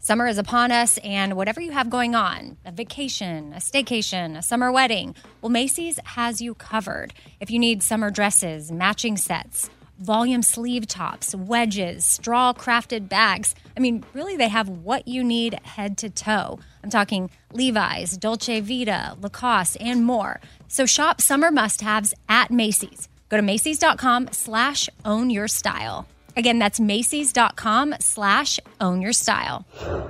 Summer is upon us, and whatever you have going on, a vacation, a staycation, a summer wedding, well, Macy's has you covered. If you need summer dresses, matching sets, volume sleeve tops, wedges, straw crafted bags, I mean, really, they have what you need head to toe. I'm talking Levi's, Dolce Vita, Lacoste, and more. So shop summer must-haves at Macy's. Go to Macys.com/ownyourstyle. Again, that's Macys.com/ownyourstyle.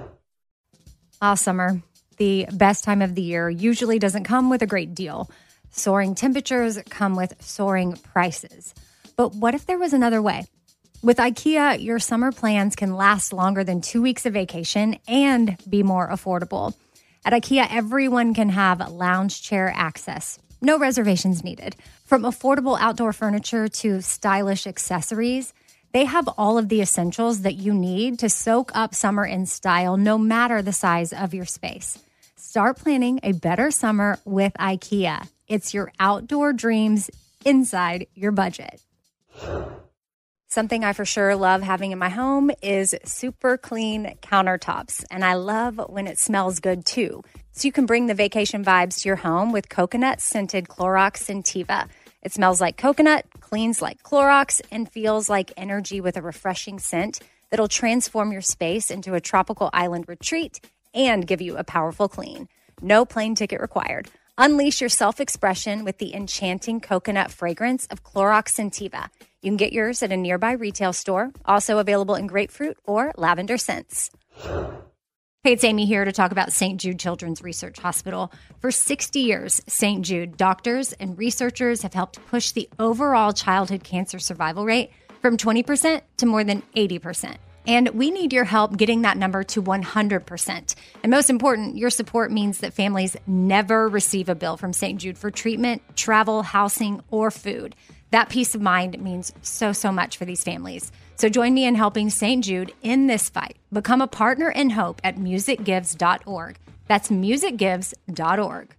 Summer, the best time of the year, usually doesn't come with a great deal. Soaring temperatures come with soaring prices. But what if there was another way? With IKEA, your summer plans can last longer than 2 weeks of vacation and be more affordable. At IKEA, everyone can have lounge chair access. No reservations needed. From affordable outdoor furniture to stylish accessories, they have all of the essentials that you need to soak up summer in style, no matter the size of your space. Start planning a better summer with IKEA. It's your outdoor dreams inside your budget. Something I for sure love having in my home is super clean countertops, and I love when it smells good too. So you can bring the vacation vibes to your home with coconut-scented Clorox Scentiva. It smells like coconut, cleans like Clorox, and feels like energy with a refreshing scent that'll transform your space into a tropical island retreat and give you a powerful clean. No plane ticket required. Unleash your self-expression with the enchanting coconut fragrance of Clorox Scentiva. You can get yours at a nearby retail store, also available in grapefruit or lavender scents. Hey, it's Amy here to talk about St. Jude Children's Research Hospital. For 60 years, St. Jude doctors and researchers have helped push the overall childhood cancer survival rate from 20% to more than 80%. And we need your help getting that number to 100%. And most important, your support means that families never receive a bill from St. Jude for treatment, travel, housing, or food. That peace of mind means so much for these families. So join me in helping St. Jude in this fight. Become a partner in hope at musicgives.org. That's musicgives.org.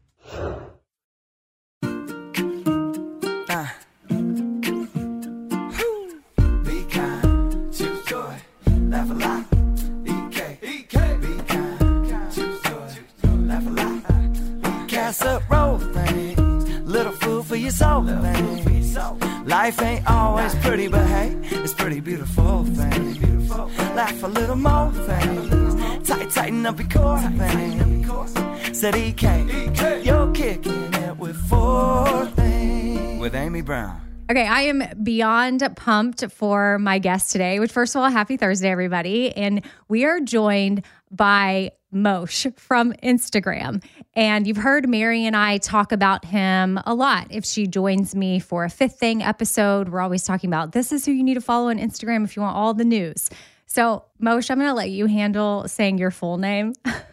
Be kind, choose joy, laugh a lot. EK, be kind, choose joy, laugh a lot. Casserole things, little food for your soul things. Life ain't always pretty, but hey, it's pretty beautiful things. Laugh a little more things. Tighten up your core things. Said EK, you're kicking it with 4 things. With Amy Brown. Okay, I am beyond pumped for my guest today, which first of all, happy Thursday, everybody. And we are joined by Moshe from Instagram. And you've heard Mary and I talk about him a lot. If she joins me for a Fifth Thing episode, we're always talking about this is who you need to follow on Instagram if you want all the news. So Moshe, I'm going to let you handle saying your full name.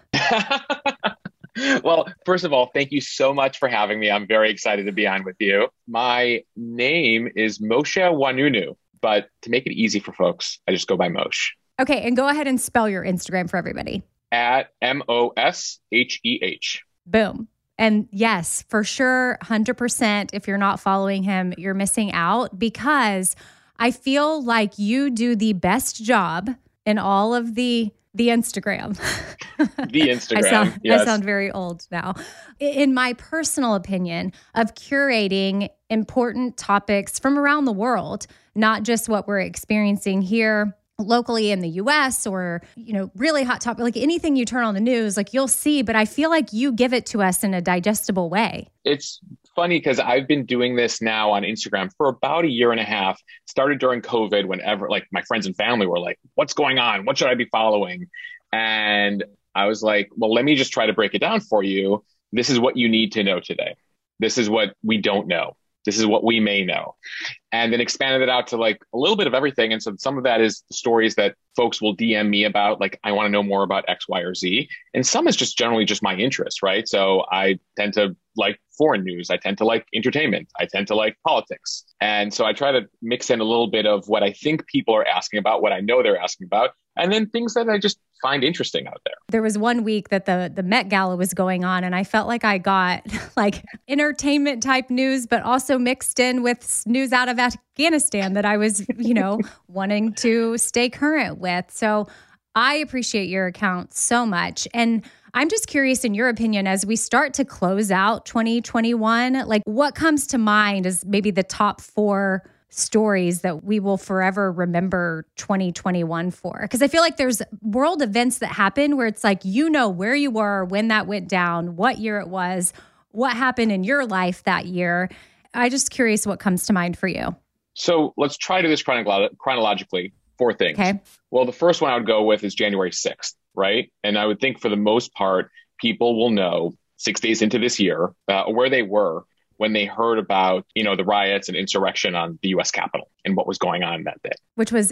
Well, first of all, thank you so much for having me. I'm very excited to be on with you. My name is Moshe Wanunu, but to make it easy for folks, I just go by Moshe. Okay, and go ahead and spell your Instagram for everybody. At MOSHEH. Boom. And yes, for sure, 100%, if you're not following him, you're missing out, because I feel like you do the best job in all of the Instagram. The Instagram, yes. I sound very old now. In my personal opinion, of curating important topics from around the world, not just what we're experiencing here locally in the US or, really hot topic, like anything you turn on the news, like you'll see, but I feel like you give it to us in a digestible way. It's funny because I've been doing this now on Instagram for about a year and a half. Started during COVID, whenever like my friends and family were like, what's going on? What should I be following? And I was like, well, let me just try to break it down for you. This is what you need to know today. This is what we don't know. This is what we may know. And then expanded it out to like a little bit of everything. And so some of that is the stories that folks will DM me about, like, I want to know more about X, Y, or Z. And some is just generally just my interest, right? So I tend to like foreign news. I tend to like entertainment. I tend to like politics. And so I try to mix in a little bit of what I think people are asking about, what I know they're asking about, and then things that I just find interesting out there. There was one week that the Met Gala was going on, and I felt like I got like entertainment type news, but also mixed in with news out of Afghanistan that I was, wanting to stay current with. So I appreciate your account so much. And I'm just curious, in your opinion, as we start to close out 2021, like what comes to mind as maybe the top 4 stories that we will forever remember 2021 for? Because I feel like there's world events that happen where it's like, you know, where you were when that went down, what year it was, what happened in your life that year. I just curious what comes to mind for you. So let's try to do this chronologically. 4 things. Okay. Well, the first one I would go with is January 6th, right? And I would think for the most part, people will know 6 days into this year where they were when they heard about, the riots and insurrection on the U.S. Capitol and what was going on that day. Which was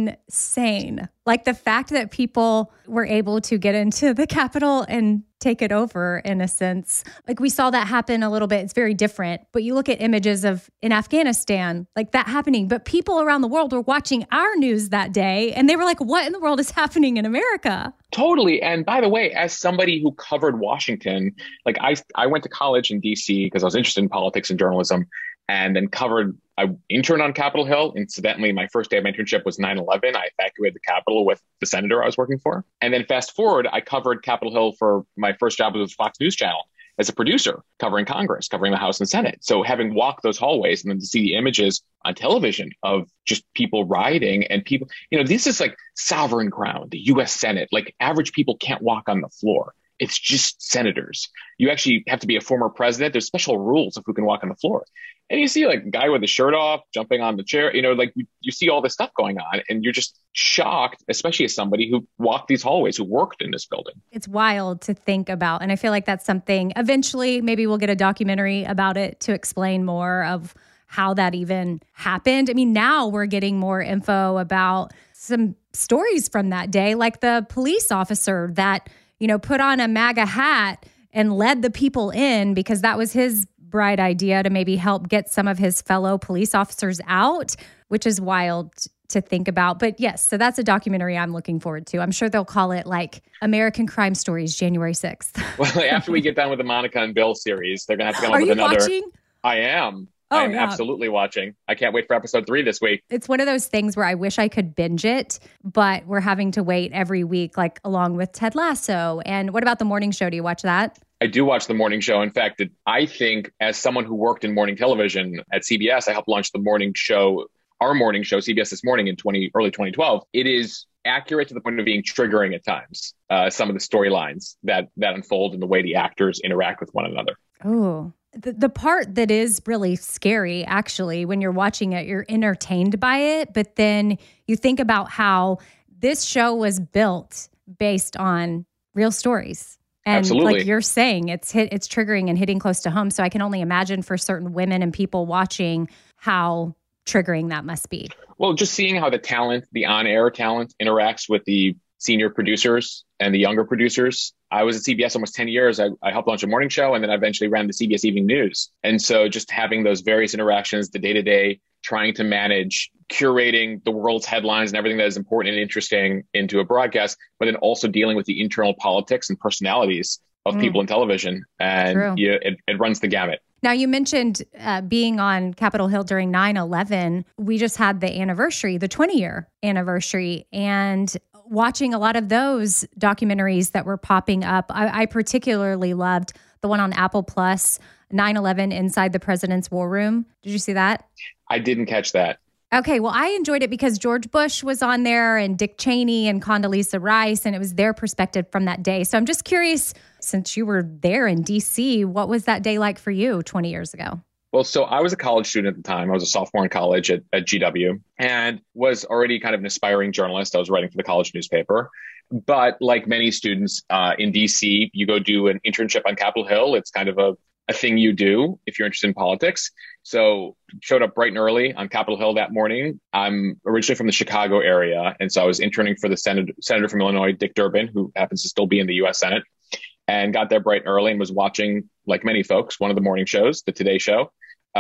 insane. Like the fact that people were able to get into the Capitol and take it over in a sense. Like we saw that happen a little bit. It's very different. But you look at images of in Afghanistan, like that happening. But people around the world were watching our news that day and they were like, what in the world is happening in America? Totally. And by the way, as somebody who covered Washington, like I went to college in DC because I was interested in politics and journalism, and then I interned on Capitol Hill. Incidentally, my first day of internship was 9/11. I evacuated the Capitol with the senator I was working for. And then fast forward, I covered Capitol Hill for my first job with Fox News Channel as a producer, covering Congress, covering the House and Senate. So having walked those hallways and then to see the images on television of just people rioting and people, this is like sovereign ground, the U.S. Senate. Like average people can't walk on the floor. It's just senators. You actually have to be a former president. There's special rules of who can walk on the floor. And you see like a guy with his shirt off, jumping on the chair, like you see all this stuff going on and you're just shocked, especially as somebody who walked these hallways, who worked in this building. It's wild to think about. And I feel like that's something eventually maybe we'll get a documentary about it to explain more of how that even happened. I mean, now we're getting more info about some stories from that day, like the police officer that put on a MAGA hat and led the people in because that was his bright idea to maybe help get some of his fellow police officers out, which is wild to think about. But yes, so that's a documentary I'm looking forward to. I'm sure they'll call it like American Crime Stories, January 6th. Well, after we get done with the Monica and Bill series, they're going to have to come up with another. Are you watching? I am. I'm absolutely watching. I can't wait for episode 3 this week. It's one of those things where I wish I could binge it, but we're having to wait every week, like along with Ted Lasso. And what about the morning show? Do you watch that? I do watch the morning show. In fact, I think as someone who worked in morning television at CBS, I helped launch the morning show, our morning show, CBS This Morning in early 2012. It is accurate to the point of being triggering at times. Some of the storylines that unfold and the way the actors interact with one another. Oh, the part that is really scary, actually, when you're watching it, you're entertained by it. But then you think about how this show was built based on real stories. And Absolutely. Like you're saying, it's triggering and hitting close to home. So I can only imagine for certain women and people watching how triggering that must be. Well, just seeing how the on-air talent interacts with the senior producers and the younger producers. I was at CBS almost 10 years. I helped launch a morning show, and then I eventually ran the CBS Evening News. And so just having those various interactions, the day-to-day, trying to manage, curating the world's headlines and everything that is important and interesting into a broadcast, but then also dealing with the internal politics and personalities of people in television. And it runs the gamut. Now, you mentioned being on Capitol Hill during 9/11. We just had the anniversary, the 20-year anniversary, and watching a lot of those documentaries that were popping up. I particularly loved the one on Apple Plus, 9/11 Inside the President's War Room. Did you see that? I didn't catch that. Okay, well, I enjoyed it because George Bush was on there and Dick Cheney and Condoleezza Rice, and it was their perspective from that day. So I'm just curious, since you were there in D.C., what was that day like for you 20 years ago? Well, so I was a college student at the time. I was a sophomore in college at GW and was already kind of an aspiring journalist. I was writing for the college newspaper. But like many students in DC, you go do an internship on Capitol Hill. It's kind of a thing you do if you're interested in politics. So showed up bright and early on Capitol Hill that morning. I'm originally from the Chicago area. And so I was interning for the senator from Illinois, Dick Durbin, who happens to still be in the U.S. Senate, and got there bright and early and was watching, like many folks, one of the morning shows, the Today Show,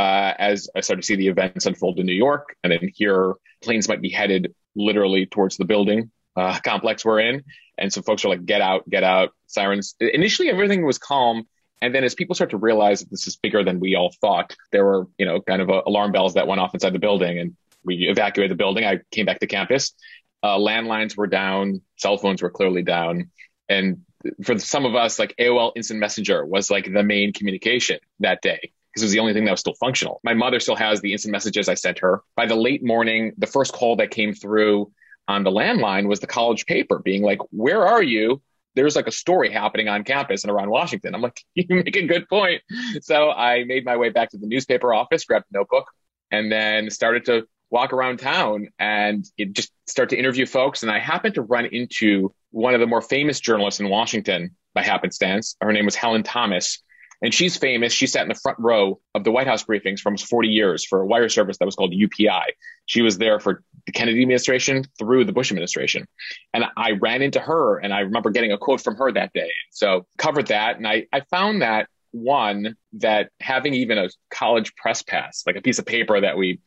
as I started to see the events unfold in New York. And then here planes might be headed literally towards the building complex we're in. And so folks are like, get out, sirens. Initially, everything was calm. And then as people start to realize that this is bigger than we all thought, there were, kind of alarm bells that went off inside the building, and we evacuated the building. I came back to campus landlines were down, cell phones were clearly down. And for some of us, like AOL Instant Messenger was like the main communication that day because it was the only thing that was still functional. My mother still has the instant messages I sent her. By the late morning, the first call that came through on the landline was the college paper being like, where are you? There's like a story happening on campus and around Washington. I'm like, you make a good point. So I made my way back to the newspaper office, grabbed a notebook, and then started to walk around town and just start to interview folks. And I happened to run into one of the more famous journalists in Washington by happenstance. Her name was Helen Thomas. And she's famous. She sat in the front row of the White House briefings for almost 40 years for a wire service that was called UPI. She was there for the Kennedy administration through the Bush administration. And I ran into her, and I remember getting a quote from her that day. So covered that. And I found that, one, that having even a college press pass, like a piece of paper that we,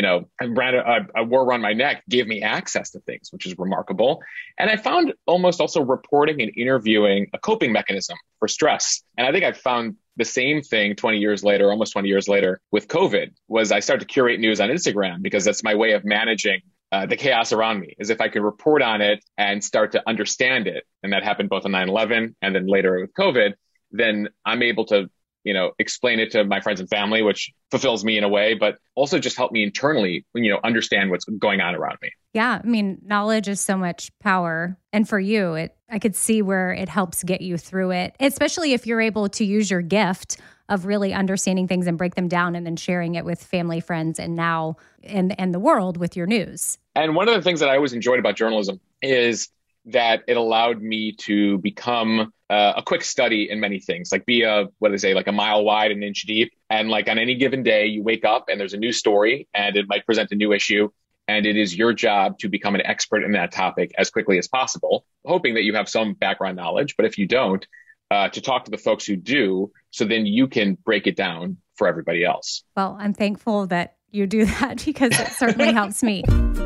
I wore around my neck, gave me access to things, which is remarkable. And I found almost also reporting and interviewing a coping mechanism for stress. And I think I found the same thing 20 years later, almost 20 years later with COVID, was I started to curate news on Instagram because that's my way of managing the chaos around me, is if I could report on it and start to understand it. And that happened both on 9/11 and then later with COVID. Then I'm able to, explain it to my friends and family, which fulfills me in a way, but also just help me internally, understand what's going on around me. Yeah. I mean, knowledge is so much power. And for you, I could see where it helps get you through it, especially if you're able to use your gift of really understanding things and break them down and then sharing it with family, friends, and now and the world with your news. And one of the things that I always enjoyed about journalism is that it allowed me to become a quick study in many things, like be a mile wide, an inch deep. And like on any given day, you wake up and there's a new story and it might present a new issue. And it is your job to become an expert in that topic as quickly as possible, hoping that you have some background knowledge. But if you don't, to talk to the folks who do, so then you can break it down for everybody else. Well, I'm thankful that you do that because it certainly helps me.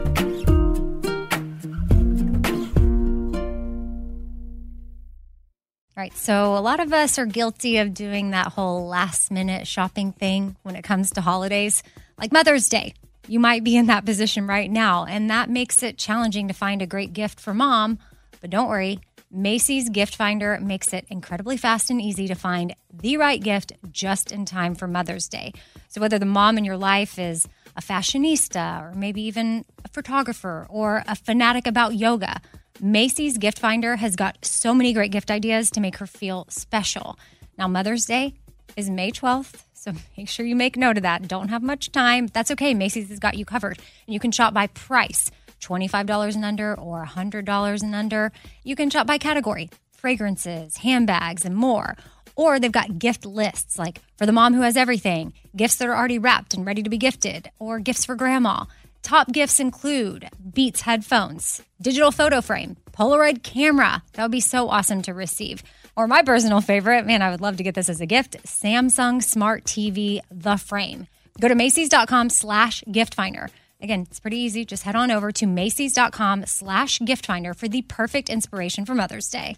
All right, so a lot of us are guilty of doing that whole last-minute shopping thing when it comes to holidays, like Mother's Day. You might be in that position right now, and that makes it challenging to find a great gift for mom. But don't worry, Macy's Gift Finder makes it incredibly fast and easy to find the right gift just in time for Mother's Day. So whether the mom in your life is a fashionista or maybe even a photographer or a fanatic about yoga, Macy's Gift Finder has got so many great gift ideas to make her feel special. Now, Mother's Day is May 12th, so make sure you make note of that. Don't have much time. That's okay. Macy's has got you covered. And you can shop by price, $25 and under or $100 and under. You can shop by category, fragrances, handbags, and more. Or they've got gift lists, like for the mom who has everything, gifts that are already wrapped and ready to be gifted, or gifts for grandma. Top gifts include Beats headphones, digital photo frame, Polaroid camera. That would be so awesome to receive. Or my personal favorite, man, I would love to get this as a gift, Samsung Smart TV, The Frame. Go to Macys.com/gift finder. Again, it's pretty easy. Just head on over to Macys.com/gift finder for the perfect inspiration for Mother's Day.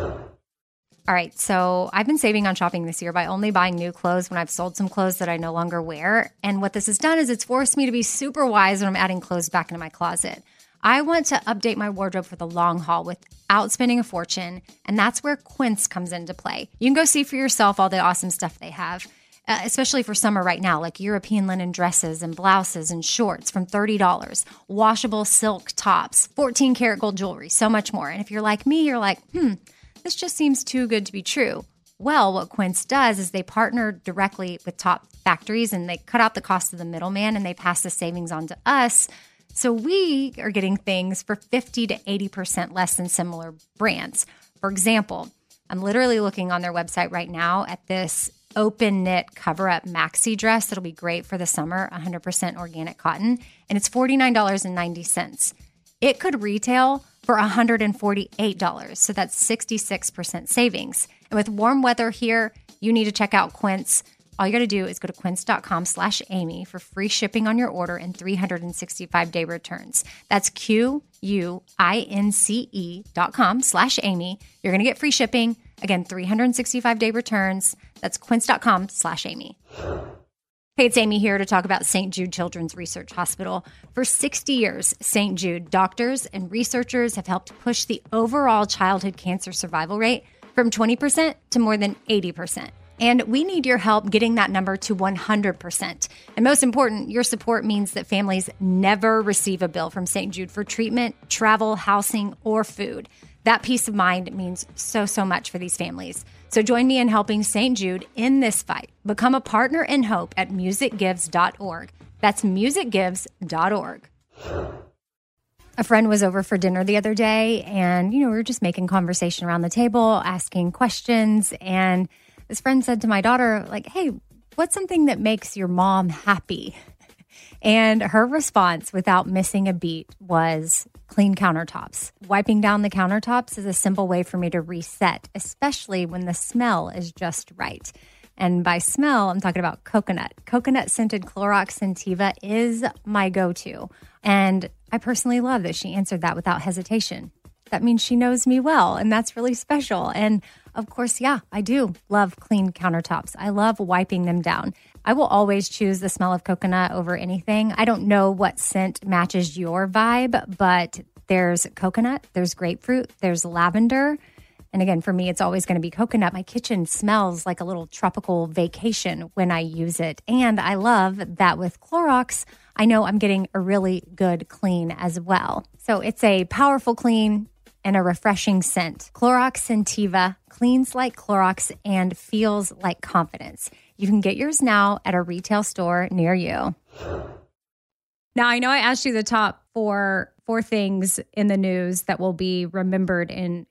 All right, so I've been saving on shopping this year by only buying new clothes when I've sold some clothes that I no longer wear. And what this has done is it's forced me to be super wise when I'm adding clothes back into my closet. I want to update my wardrobe for the long haul without spending a fortune, and that's where Quince comes into play. You can go see for yourself all the awesome stuff they have, especially for summer right now, like European linen dresses and blouses and shorts from $30, washable silk tops, 14-karat gold jewelry, so much more. And if you're like me, you're like, this just seems too good to be true. Well, what Quince does is they partner directly with top factories and they cut out the cost of the middleman and they pass the savings on to us. So we are getting things for 50 to 80% less than similar brands. For example, I'm literally looking on their website right now at this open knit cover-up maxi dress that'll be great for the summer, 100% organic cotton, and it's $49.90. It could retail for $148, so that's 66% savings. And with warm weather here, you need to check out Quince. All you got to do is go to quince.com/Amy for free shipping on your order and 365-day returns. That's QUINCE.com/Amy. You're going to get free shipping. Again, 365-day returns. That's quince.com/Amy. Hey, it's Amy here to talk about St. Jude Children's Research Hospital. For 60 years, St. Jude doctors and researchers have helped push the overall childhood cancer survival rate from 20% to more than 80%. And we need your help getting that number to 100%. And most important, your support means that families never receive a bill from St. Jude for treatment, travel, housing, or food. That peace of mind means so, so much for these families. So join me in helping St. Jude in this fight. Become a partner in hope at musicgives.org. That's musicgives.org. A friend was over for dinner the other day, and, we were just making conversation around the table, asking questions. And this friend said to my daughter, like, hey, what's something that makes your mom happy? And her response, without missing a beat, was clean countertops. Wiping down the countertops is a simple way for me to reset, especially when the smell is just right. And by smell, I'm talking about coconut. Coconut-scented Clorox Scentiva is my go-to. And I personally love that she answered that without hesitation. That means she knows me well, and that's really special. And of course, yeah, I do love clean countertops. I love wiping them down. I will always choose the smell of coconut over anything. I don't know what scent matches your vibe, but there's coconut, there's grapefruit, there's lavender. And again, for me, it's always going to be coconut. My kitchen smells like a little tropical vacation when I use it. And I love that with Clorox, I know I'm getting a really good clean as well. So it's a powerful clean and a refreshing scent. Clorox Scentiva cleans like Clorox and feels like confidence. You can get yours now at a retail store near you. Now, I know I asked you the top four things in the news that will be remembered in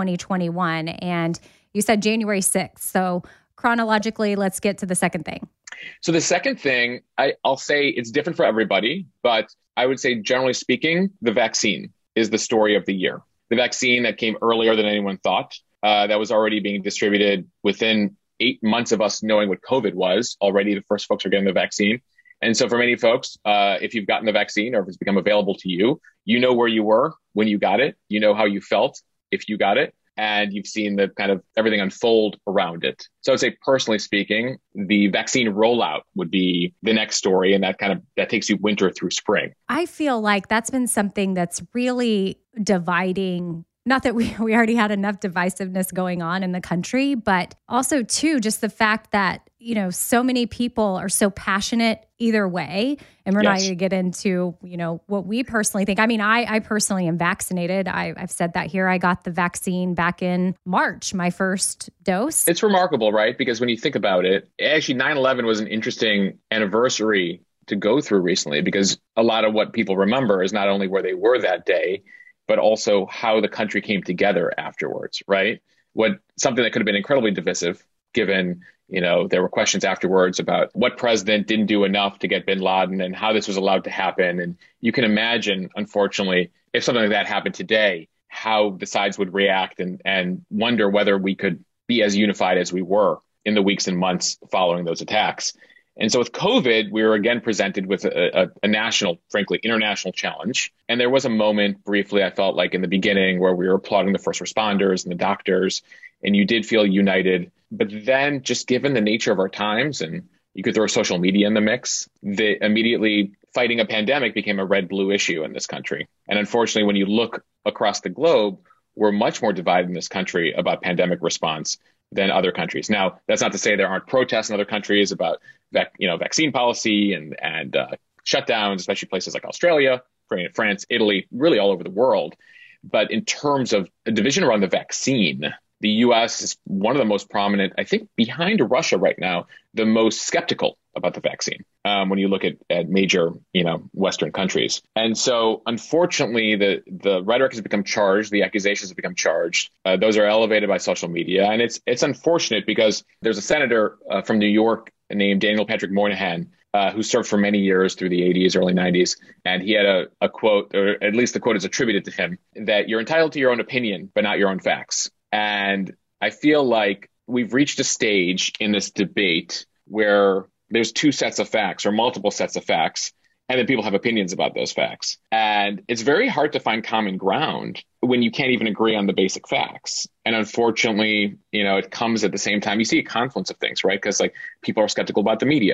2021, and you said January 6th. So chronologically, let's get to the second thing. So the second thing, I'll say it's different for everybody, but I would say generally speaking, the vaccine is the story of the year. The vaccine that came earlier than anyone thought, that was already being distributed within 8 months of us knowing what COVID was. Already the first folks are getting the vaccine. And so for many folks, if you've gotten the vaccine or if it's become available to you, you know where you were when you got it. You know how you felt if you got it. And you've seen the kind of everything unfold around it. So I'd say, personally speaking, the vaccine rollout would be the next story. And that takes you winter through spring. I feel like that's been something that's really dividing. Not that we already had enough divisiveness going on in the country, but also too, just the fact that, so many people are so passionate either way. And we're not going to get into, what we personally think. I mean, I personally am vaccinated. I've said that here. I got the vaccine back in March, my first dose. It's remarkable, right? Because when you think about it, actually 9/11 was an interesting anniversary to go through recently, because a lot of what people remember is not only where they were that day, but also how the country came together afterwards, right? Something that could have been incredibly divisive, given, there were questions afterwards about what president didn't do enough to get bin Laden and how this was allowed to happen. And you can imagine, unfortunately, if something like that happened today, how the sides would react and wonder whether we could be as unified as we were in the weeks and months following those attacks. And so with COVID, we were again presented with a national, frankly, international challenge. And there was a moment briefly, I felt like in the beginning, where we were applauding the first responders and the doctors, and you did feel united. But then just given the nature of our times, and you could throw social media in the mix, immediately fighting a pandemic became a red-blue issue in this country. And unfortunately, when you look across the globe, we're much more divided in this country about pandemic response than other countries. Now, that's not to say there aren't protests in other countries about vaccine policy and shutdowns, especially places like Australia, France, Italy, really all over the world. But in terms of a division around the vaccine, the U.S. is one of the most prominent, I think, behind Russia right now, the most skeptical about the vaccine when you look at major, Western countries. And so, unfortunately, the rhetoric has become charged. The accusations have become charged. Those are elevated by social media. And it's unfortunate because there's a senator from New York named Daniel Patrick Moynihan who served for many years through the 80s, early 90s. And he had a quote, or at least the quote is attributed to him, that you're entitled to your own opinion, but not your own facts. And I feel like we've reached a stage in this debate where there's two sets of facts or multiple sets of facts, and then people have opinions about those facts. And it's very hard to find common ground when you can't even agree on the basic facts. And unfortunately, it comes at the same time. You see a confluence of things, right? Because people are skeptical about the media.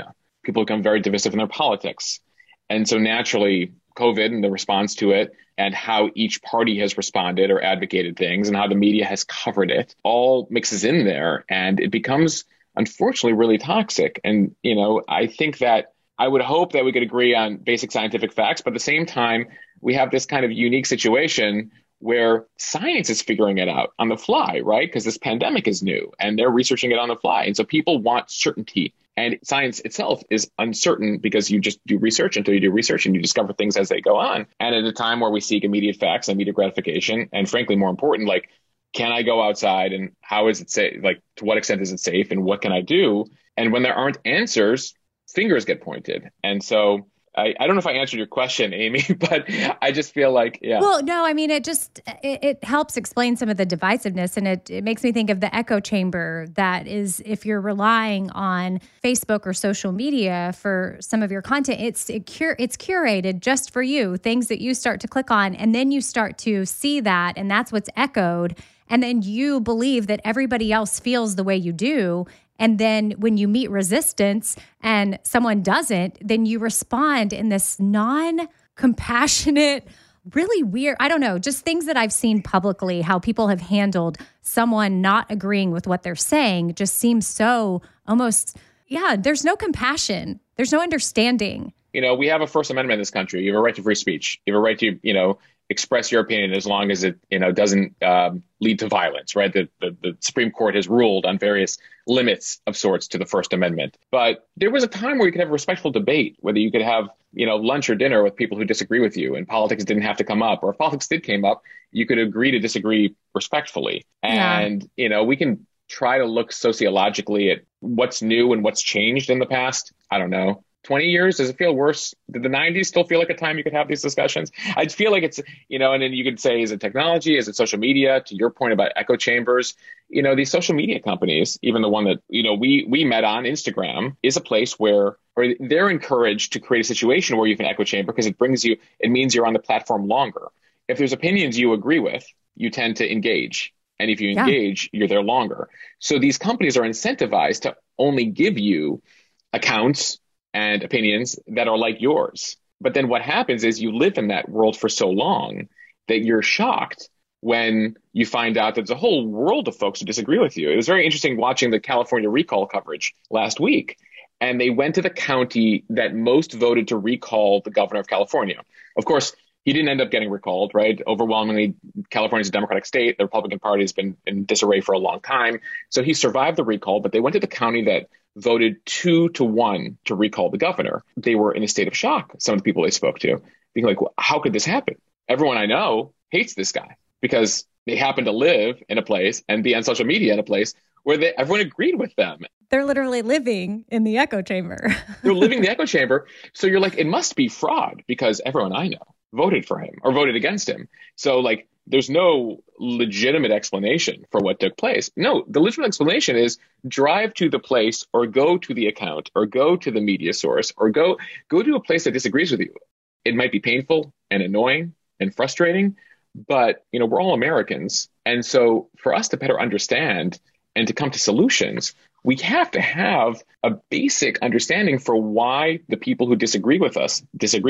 people become very divisive in their politics. And so naturally, COVID and the response to it and how each party has responded or advocated things and how the media has covered it all mixes in there. And it becomes, unfortunately, really toxic. And, I think that I would hope that we could agree on basic scientific facts, but at the same time, we have this kind of unique situation where science is figuring it out on the fly, right? Because this pandemic is new and they're researching it on the fly. And so people want certainty. And science itself is uncertain because you just do research until you do research and you discover things as they go on. And at a time where we seek immediate facts and immediate gratification, and frankly, more important, like, can I go outside and how is it safe? Like, to what extent is it safe and what can I do? And when there aren't answers, fingers get pointed. And so I don't know if I answered your question, Amy, but I just feel like, yeah. Well, no, I mean, it helps explain some of the divisiveness, and it makes me think of the echo chamber that is, if you're relying on Facebook or social media for some of your content, it's curated just for you, things that you start to click on, and then you start to see that, and that's what's echoed, and then you believe that everybody else feels the way you do. And then when you meet resistance and someone doesn't, then you respond in this non-compassionate, really weird, I don't know, just things that I've seen publicly, how people have handled someone not agreeing with what they're saying just seems so almost, there's no compassion. There's no understanding. We have a First Amendment in this country. You have a right to free speech. You have a right to, express your opinion as long as it, doesn't lead to violence, right? The Supreme Court has ruled on various limits of sorts to the First Amendment. But there was a time where you could have a respectful debate, whether you could have, lunch or dinner with people who disagree with you, and politics didn't have to come up. Or if politics did come up, you could agree to disagree respectfully. And, we can try to look sociologically at what's new and what's changed in the past. I don't know. 20 years? Does it feel worse? Did the 90s still feel like a time you could have these discussions? I feel like it's, and then you could say, is it technology? Is it social media? To your point about echo chambers, these social media companies, even the one that, we met on Instagram, is a place where they're encouraged to create a situation where you have an echo chamber because it means you're on the platform longer. If there's opinions you agree with, you tend to engage. And if you engage, you're there longer. So these companies are incentivized to only give you accounts and opinions that are like yours. But then what happens is you live in that world for so long that you're shocked when you find out that there's a whole world of folks who disagree with you. It was very interesting watching the California recall coverage last week. And they went to the county that most voted to recall the governor of California. Of course, he didn't end up getting recalled, right? Overwhelmingly, California's a Democratic state. The Republican Party has been in disarray for a long time. So he survived the recall, but they went to the county that voted 2-1 to recall the governor. They were in a state of shock, some of the people they spoke to, being like, well, how could this happen? Everyone I know hates this guy because they happen to live in a place and be on social media in a place where everyone agreed with them. They're literally living in the echo chamber. They're living in the echo chamber. So you're like, it must be fraud because everyone I know voted for him or voted against him. So like, there's no legitimate explanation for what took place. No, the legitimate explanation is drive to the place or go to the account or go to the media source or go to a place that disagrees with you. It might be painful and annoying and frustrating, but we're all Americans. And so for us to better understand and to come to solutions, we have to have a basic understanding for why the people who disagree with us.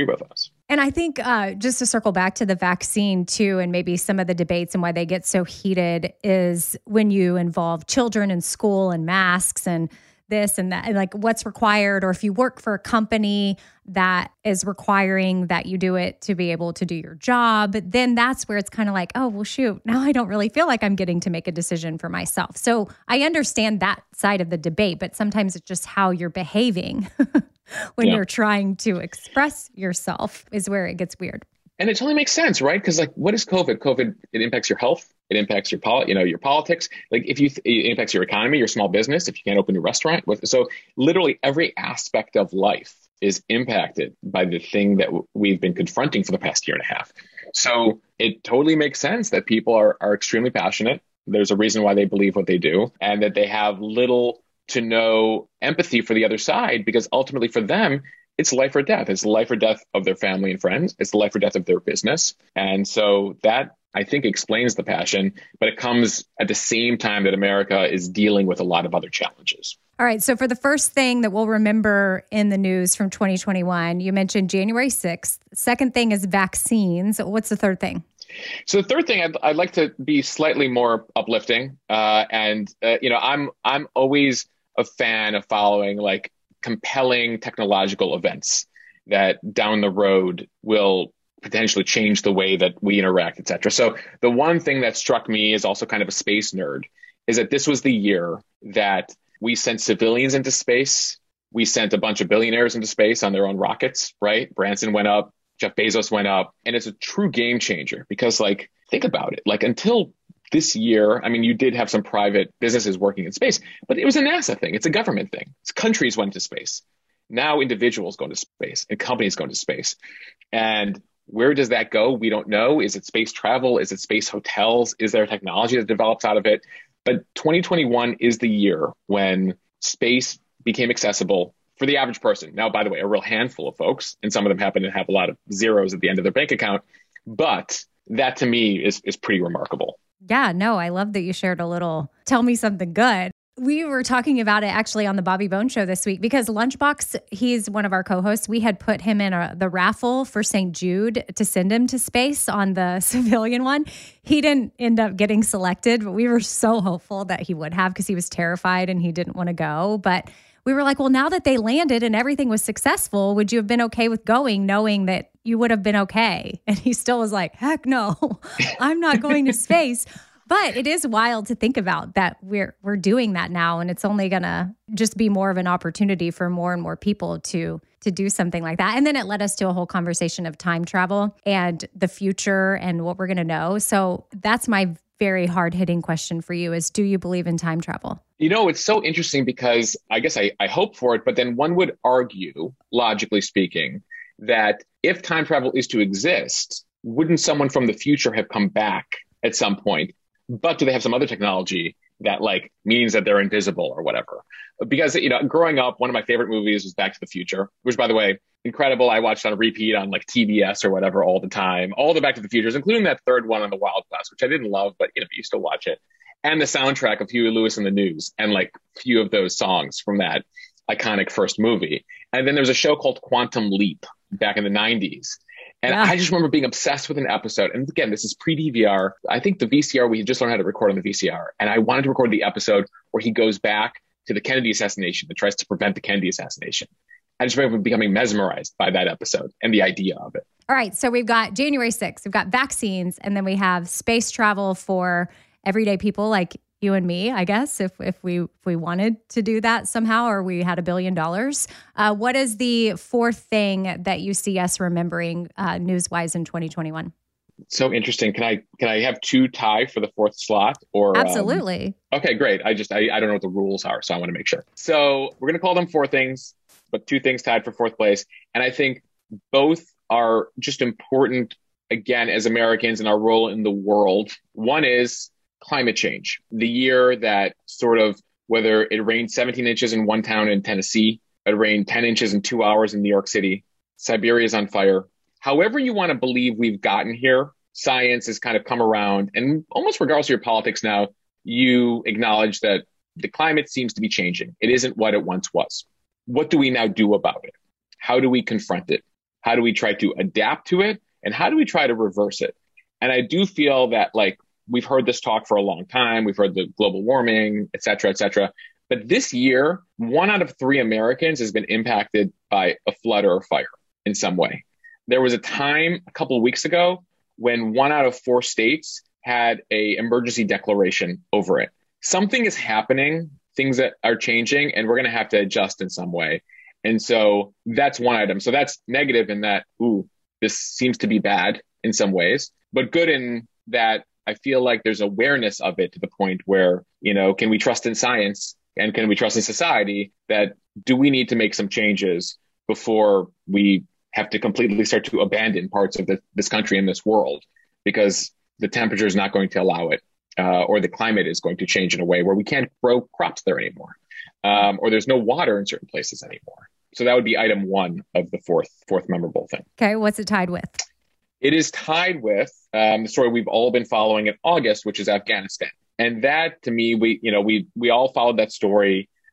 And I think just to circle back to the vaccine too, and maybe some of the debates and why they get so heated is when you involve children in school and masks and this and that, and like what's required, or if you work for a company that is requiring that you do it to be able to do your job, then that's where it's kind of like, oh, well, shoot, now I don't really feel like I'm getting to make a decision for myself. So I understand that side of the debate, but sometimes it's just how you're behaving when you're trying to express yourself is where it gets weird. And it totally makes sense, right? Because like, what is COVID? COVID, it impacts your health. It impacts your your politics. Like if it impacts your economy, your small business, if you can't open your restaurant. So literally every aspect of life is impacted by the thing that we've been confronting for the past year and a half. So it totally makes sense that people are extremely passionate. There's a reason why they believe what they do, and that they have little to no empathy for the other side, because ultimately for them, it's life or death. It's the life or death of their family and friends. It's the life or death of their business. And so that, I think, explains the passion, but it comes at the same time that America is dealing with a lot of other challenges. All right. So for the first thing that we'll remember in the news from 2021, you mentioned January 6th. Second thing is vaccines. What's the third thing? So the third thing, I'd like to be slightly more uplifting. I'm always a fan of following like compelling technological events that down the road will potentially change the way that we interact, et cetera. So the one thing that struck me as also kind of a space nerd is that this was the year that we sent civilians into space. We sent a bunch of billionaires into space on their own rockets, right? Branson went up, Jeff Bezos went up, and it's a true game changer because like, think about it. Like until this year, I mean, you did have some private businesses working in space, but it was a NASA thing. It's a government thing. It's countries went to space. Now individuals go to space and companies go to space. And where does that go? We don't know. Is it space travel? Is it space hotels? Is there technology that develops out of it? But 2021 is the year when space became accessible for the average person. Now, by the way, a real handful of folks, and some of them happen to have a lot of zeros at the end of their bank account. But that to me is pretty remarkable. Yeah, no, I love that you shared a little, tell me something good. We were talking about it actually on the Bobby Bones Show this week because Lunchbox, he's one of our co-hosts. We had put him in the raffle for St. Jude to send him to space on the civilian one. He didn't end up getting selected, but we were so hopeful that he would have because he was terrified and he didn't want to go. But we were like, well, now that they landed and everything was successful, would you have been okay with going knowing that you would have been okay? And he still was like, heck no, I'm not going to space. But it is wild to think about that we're doing that now, and it's only going to just be more of an opportunity for more and more people to do something like that. And then it led us to a whole conversation of time travel and the future and what we're going to know. So that's my very hard-hitting question for you is, do you believe in time travel? You know, it's so interesting because I guess I hope for it, but then one would argue, logically speaking, that if time travel is to exist, wouldn't someone from the future have come back at some point? But do they have some other technology that like means that they're invisible or whatever? Because, you know, growing up, one of my favorite movies was Back to the Future, which, by the way, incredible. I watched on a repeat on like TBS or whatever all the time, all the Back to the Futures, including that third one on the Wild Class, which I didn't love, but, you know, you still watch it. And the soundtrack of Huey Lewis and the News and like a few of those songs from that iconic first movie. And then there was a show called Quantum Leap back in the 90s. And yeah. I just remember being obsessed with an episode. And again, this is pre-DVR. I think the VCR, we had just learned how to record on the VCR. And I wanted to record the episode where he goes back to the Kennedy assassination and tries to prevent the Kennedy assassination. I just remember becoming mesmerized by that episode and the idea of it. All right. So we've got January 6th, we've got vaccines, and then we have space travel for everyday people like you and me, I guess, if we wanted to do that somehow, or we had $1 billion. What is the fourth thing that you see us remembering news-wise in 2021? So interesting. Can I have two tie for the fourth slot? Or absolutely. Okay, great. I don't know what the rules are, so I want to make sure. So we're going to call them four things, but two things tied for fourth place. And I think both are just important, again, as Americans and our role in the world. One is climate change. The year that sort of, whether it rained 17 inches in one town in Tennessee, it rained 10 inches in 2 hours in New York City, Siberia is on fire. However you want to believe we've gotten here, science has kind of come around, and almost regardless of your politics now, you acknowledge that the climate seems to be changing. It isn't what it once was. What do we now do about it? How do we confront it? How do we try to adapt to it? And how do we try to reverse it? And I do feel that, like, we've heard this talk for a long time. We've heard the global warming, et cetera, et cetera. But this year, 1 out of 3 Americans has been impacted by a flood or a fire in some way. There was a time a couple of weeks ago when 1 out of 4 states had an emergency declaration over it. Something is happening, things that are changing, and we're going to have to adjust in some way. And so that's one item. So that's negative in that, this seems to be bad in some ways, but good in that I feel like there's awareness of it to the point where, you know, can we trust in science and can we trust in society that do we need to make some changes before we have to completely start to abandon parts of this country and this world because the temperature is not going to allow it, or the climate is going to change in a way where we can't grow crops there anymore, or there's no water in certain places anymore. So that would be item 1 of the fourth memorable thing. Okay, what's it tied with? It is tied with the story we've all been following in August, which is Afghanistan. And that, to me, we all followed that story.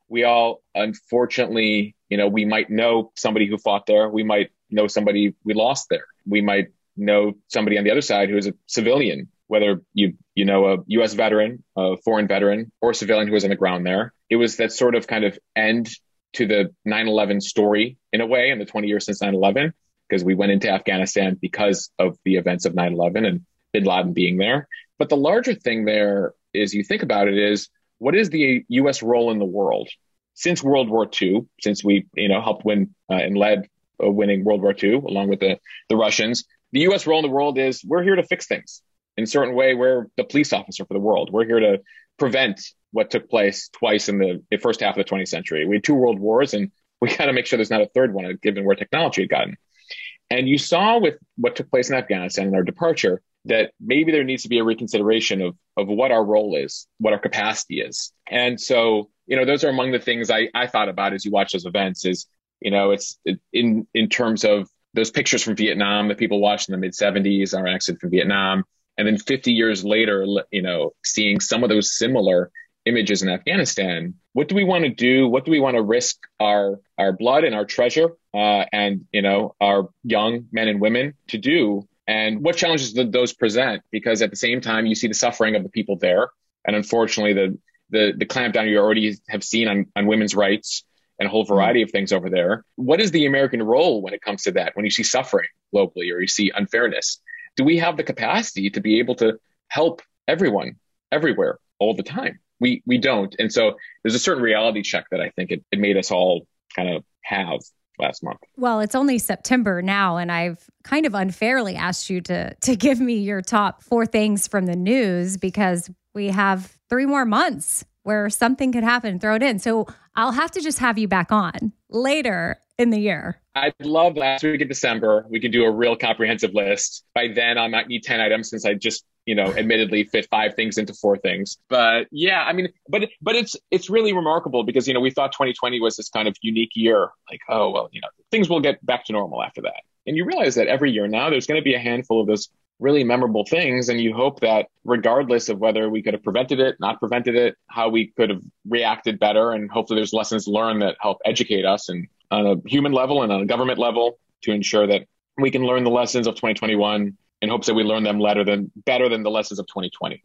we all, unfortunately, we might know somebody who fought there. We might know somebody we lost there. We might know somebody on the other side who is a civilian, whether you know a U.S. veteran, a foreign veteran, or a civilian who was on the ground there. It was that sort of kind of end to the 9/11 story in a way, in the 20 years since 9/11, because we went into Afghanistan because of the events of 9/11 and bin Laden being there. But the larger thing there is, you think about it, is what is the U.S. role in the world? Since World War II, since we helped win and led winning World War II along with the Russians, the U.S. role in the world is we're here to fix things. In a certain way, we're the police officer for the world. We're here to prevent what took place twice in the first half of the 20th century. We had 2 world wars, and we got to make sure there's not a third one, given where technology had gotten. And you saw with what took place in Afghanistan and our departure that maybe there needs to be a reconsideration of what our role is, what our capacity is. And so, those are among the things I thought about as you watch those events is, it's in terms of those pictures from Vietnam that people watched in the mid-'70s, our exit from Vietnam. And then 50 years later, seeing some of those similar images in Afghanistan. What do we want to do? What do we want to risk our blood and our treasure and our young men and women to do? And what challenges do those present? Because at the same time, you see the suffering of the people there. And unfortunately, the clampdown you already have seen on women's rights and a whole variety of things over there. What is the American role when it comes to that? When you see suffering globally or you see unfairness, do we have the capacity to be able to help everyone, everywhere, all the time? We don't. And so there's a certain reality check that I think it made us all kind of have last month. Well, it's only September now, and I've kind of unfairly asked you to give me your top 4 things from the news because we have 3 more months where something could happen. Throw it in. So I'll have to just have you back on later in the year. I'd love last week in December, we can do a real comprehensive list. By then, I might need 10 items since I just, admittedly fit 5 things into 4 things. But yeah, I mean, but it's really remarkable because, we thought 2020 was this kind of unique year. Like, oh, well, things will get back to normal after that. And you realize that every year now, there's going to be a handful of those really memorable things. And you hope that regardless of whether we could have prevented it, not prevented it, how we could have reacted better. And hopefully there's lessons learned that help educate us and on a human level and on a government level to ensure that we can learn the lessons of 2021 in hopes that we learn them better than the lessons of 2020.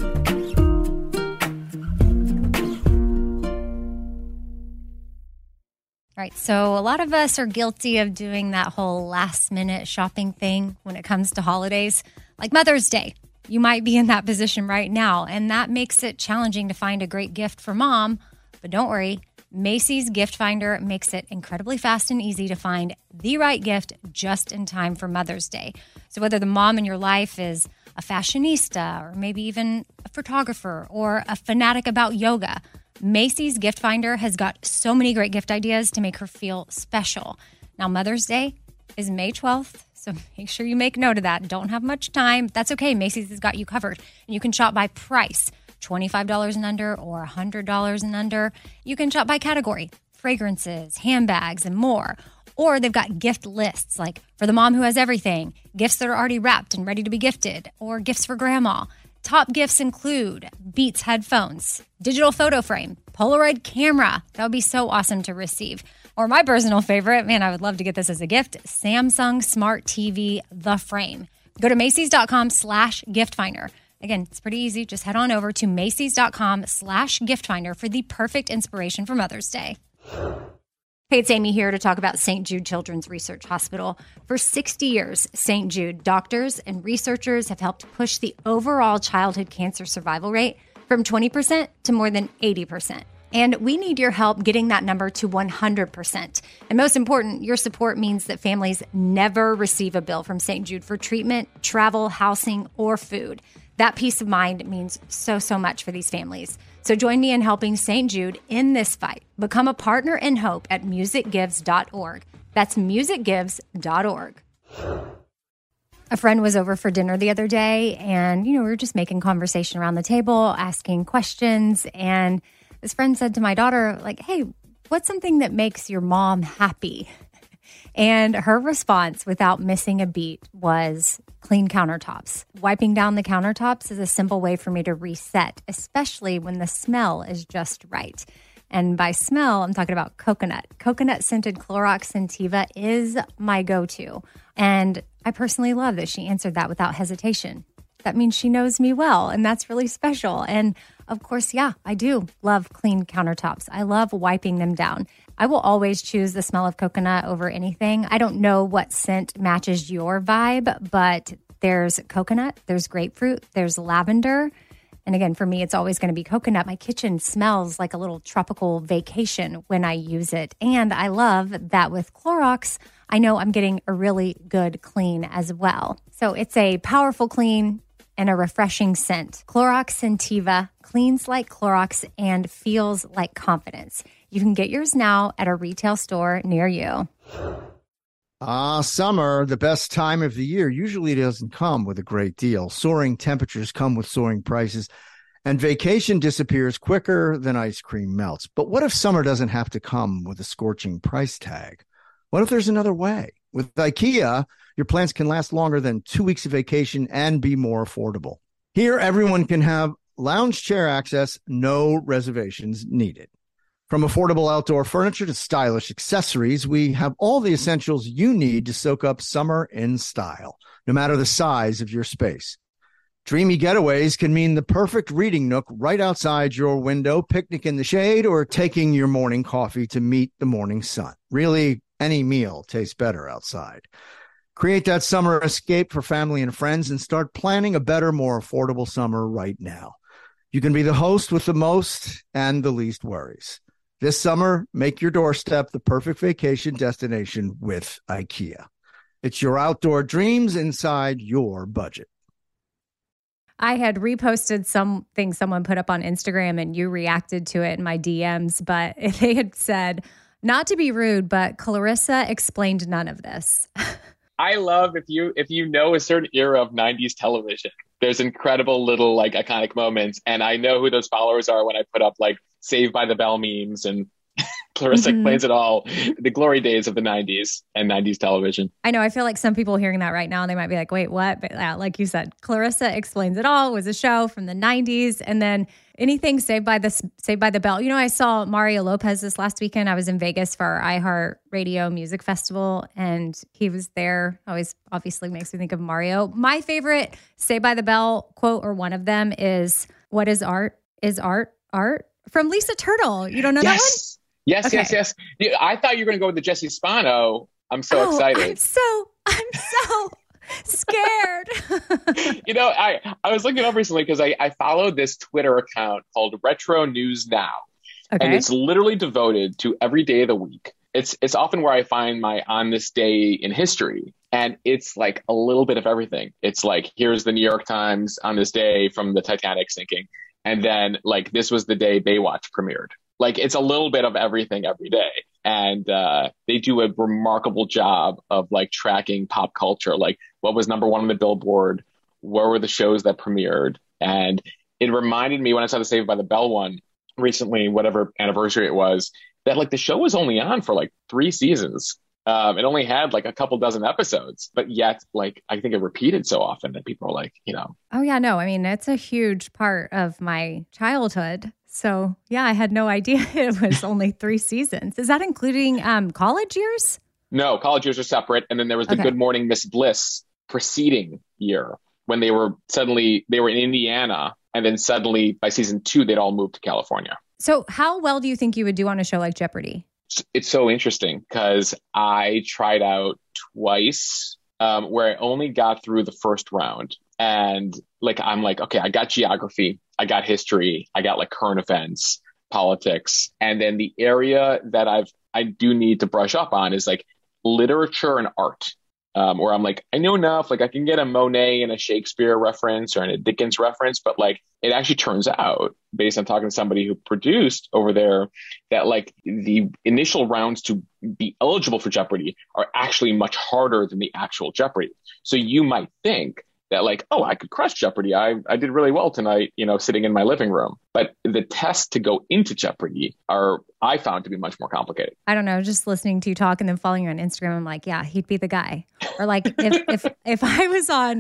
Right. So a lot of us are guilty of doing that whole last minute shopping thing when it comes to holidays, like Mother's Day. You might be in that position right now, and that makes it challenging to find a great gift for mom. But don't worry, Macy's Gift Finder makes it incredibly fast and easy to find the right gift just in time for Mother's Day. So whether the mom in your life is a fashionista or maybe even a photographer or a fanatic about yoga, Macy's Gift Finder has got so many great gift ideas to make her feel special. Now, Mother's Day is May 12th, so make sure you make note of that. Don't have much time. That's okay. Macy's has got you covered. And you can shop by price, $25 and under or $100 and under. You can shop by category, fragrances, handbags, and more. Or they've got gift lists, like for the mom who has everything, gifts that are already wrapped and ready to be gifted, or gifts for grandma. Top gifts include Beats headphones, digital photo frame, Polaroid camera. That would be so awesome to receive. Or my personal favorite, man, I would love to get this as a gift, Samsung Smart TV, The Frame. Go to Macys.com/gift finder. Again, it's pretty easy. Just head on over to Macys.com/gift finder for the perfect inspiration for Mother's Day. Hey, it's Amy here to talk about St. Jude Children's Research Hospital. For 60 years, St. Jude doctors and researchers have helped push the overall childhood cancer survival rate from 20% to more than 80%. And we need your help getting that number to 100%. And most important, your support means that families never receive a bill from St. Jude for treatment, travel, housing, or food. That peace of mind means so much for these families. So join me in helping St. Jude in this fight. Become a partner in hope at musicgives.org. That's musicgives.org. A friend was over for dinner the other day, and, we were just making conversation around the table, asking questions. And this friend said to my daughter, hey, what's something that makes your mom happy? And her response, without missing a beat, was clean countertops. Wiping down the countertops is a simple way for me to reset, especially when the smell is just right. And by smell, I'm talking about coconut. Coconut scented Clorox Scentiva is my go-to. And I personally love that she answered that without hesitation. That means she knows me well, and that's really special. And of course, yeah, I do love clean countertops. I love wiping them down. I will always choose the smell of coconut over anything. I don't know what scent matches your vibe, but there's coconut, there's grapefruit, there's lavender. And again, for me, it's always going to be coconut. My kitchen smells like a little tropical vacation when I use it. And I love that with Clorox, I know I'm getting a really good clean as well. So it's a powerful clean and a refreshing scent. Clorox Scentiva cleans like Clorox and feels like confidence. You can get yours now at a retail store near you. Summer, the best time of the year, usually doesn't come with a great deal. Soaring temperatures come with soaring prices, and vacation disappears quicker than ice cream melts. But what if summer doesn't have to come with a scorching price tag? What if there's another way? With IKEA, your plans can last longer than 2 weeks of vacation and be more affordable. Here, everyone can have lounge chair access, no reservations needed. From affordable outdoor furniture to stylish accessories, we have all the essentials you need to soak up summer in style, no matter the size of your space. Dreamy getaways can mean the perfect reading nook right outside your window, picnic in the shade, or taking your morning coffee to meet the morning sun. Really, any meal tastes better outside. Create that summer escape for family and friends and start planning a better, more affordable summer right now. You can be the host with the most and the least worries. This summer, make your doorstep the perfect vacation destination with IKEA. It's your outdoor dreams inside your budget. I had reposted something someone put up on Instagram and you reacted to it in my DMs, but they had said, not to be rude, but Clarissa explained none of this. I love if you know a certain era of 90s television, there's incredible little like iconic moments. And I know who those followers are when I put up like Saved by the Bell memes and Clarissa explains it all, the glory days of the 90s and 90s television. I know. I feel like some people hearing that right now, they might be like, wait, what? But like you said, Clarissa Explains It All was a show from the 90s. And then anything Saved by the Bell. You know, I saw Mario Lopez this last weekend. I was in Vegas for our iHeartRadio Music Festival, and he was there. Always obviously makes me think of Mario. My favorite Saved by the Bell quote, or one of them, is, "What is art? Is art art?" From Lisa Turtle. You don't know that one? Yes, Okay. yes. I thought you were going to go with the Jesse Spano. I'm so excited. I'm so scared. You know, I was looking up recently because I followed this Twitter account called Retro News Now. Okay. And it's literally devoted to every day of the week. It's often where I find my on this day in history. And it's like a little bit of everything. It's like, here's the New York Times on this day from the Titanic sinking. And then like, this was the day Baywatch premiered. Like, it's a little bit of everything every day. And they do a remarkable job of like tracking pop culture. Like, what was number one on the Billboard? Where were the shows that premiered? And it reminded me when I saw the Saved by the Bell one recently, whatever anniversary it was, that like the show was only on for like 3 seasons. It only had like a couple dozen episodes, but yet like I think it repeated so often that people are like, you know. Oh yeah, no, I mean, it's a huge part of my childhood. So yeah, I had no idea it was only 3 seasons. Is that including college years? No, college years are separate. And then there was the Good Morning Miss Bliss preceding year when they were in Indiana. And then suddenly by season 2, they'd all moved to California. So how well do you think you would do on a show like Jeopardy? It's so interesting because I tried out twice where I only got through the first round. And like, I'm like, okay, I got geography, I got history, I got like current events, politics. And then the area that I do need to brush up on is like literature and art. Where I'm like, I know enough, like I can get a Monet and a Shakespeare reference or a Dickens reference, but like it actually turns out, based on talking to somebody who produced over there, that like the initial rounds to be eligible for Jeopardy are actually much harder than the actual Jeopardy. So you might think that like, oh, I could crush Jeopardy. I did really well tonight, you know, sitting in my living room. But the tests to go into Jeopardy I found to be much more complicated. I don't know, just listening to you talk and then following you on Instagram, I'm like, yeah, he'd be the guy. Or like if I was on